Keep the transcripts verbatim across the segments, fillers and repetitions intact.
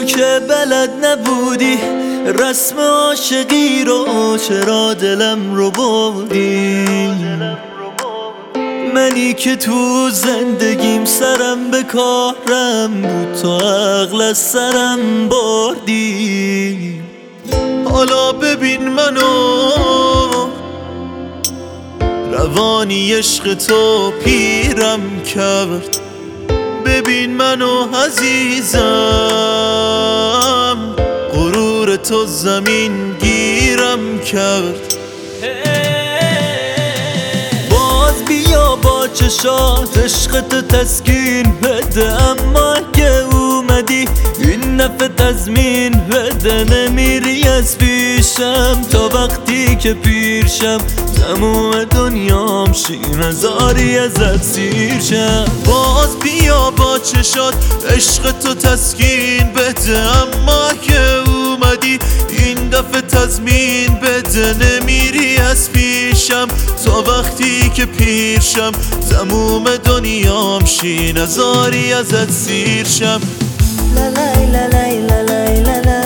که بلد نبودی رسم عاشقی رو، چرا دلم رو بردی؟ منی که تو زندگیم سرم به کارم بود، تو عقل از سرم بردی. حالا ببین منو، روانی عشق تو پیرم کرد. ببین منو عزیزم، غرور تو زمین گیرم کرد. باز بیا با چشات عشق تو تسکین بده، اما که اومدی این نفع تضمین بده. نمیری از پیشم تا وقتی که پیرشم، تموم دنیام شین هزاری ازت سیر شم. باز بیا با چشات عشق تو تسکین بده، اما که اومدی این دفعه تضمین بده. نمیری از پیشم تا وقتی که پیرشم، تموم دنیام شین هزاری ازت سیر شم. لا لا لا لا لا لا لا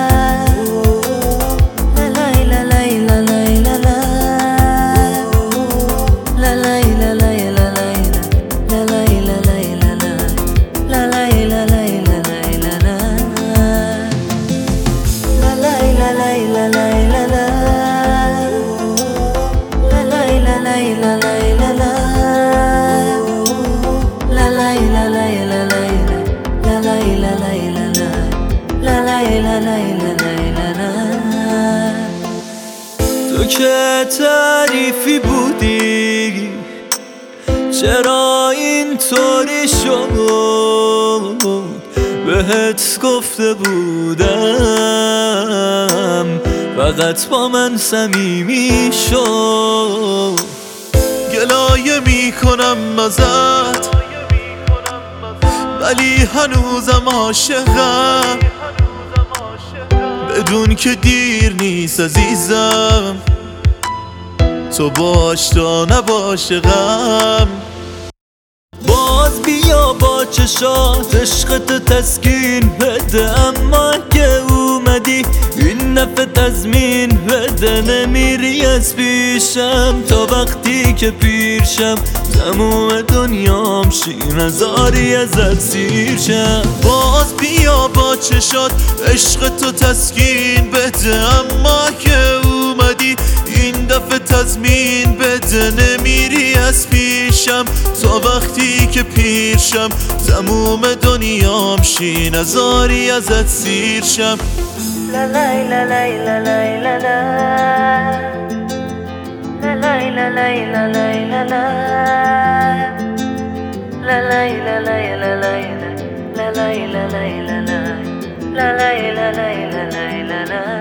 تو که تعریفی بودی، چرا اینطوری شد؟ بهت گفته بودم فقط با من صمیمی شو. گلایه میکنم ازت ولی هنوزم عاشقم، بدون که دیر نیست عزیزم، تو باش تا نباشه غم. باز بیا با چشات عشق تو تسکین بده، اما که اومدی این نفع تضمین بده. نمیری از پیشم تا وقتی که پیرشم، تموم دنیام شین هزاری ازت سیر شم. باز بیا با چشات عشق تو تسکین بده، اما که اومدی این دفعه تضمین بده. نمیری از پیشم تا وقتی که پیرشم، تموم دنیام شین هزاری ازت سیر شم. لا لا لا لا لا لا لا لا لا لا لا لا لا لا لا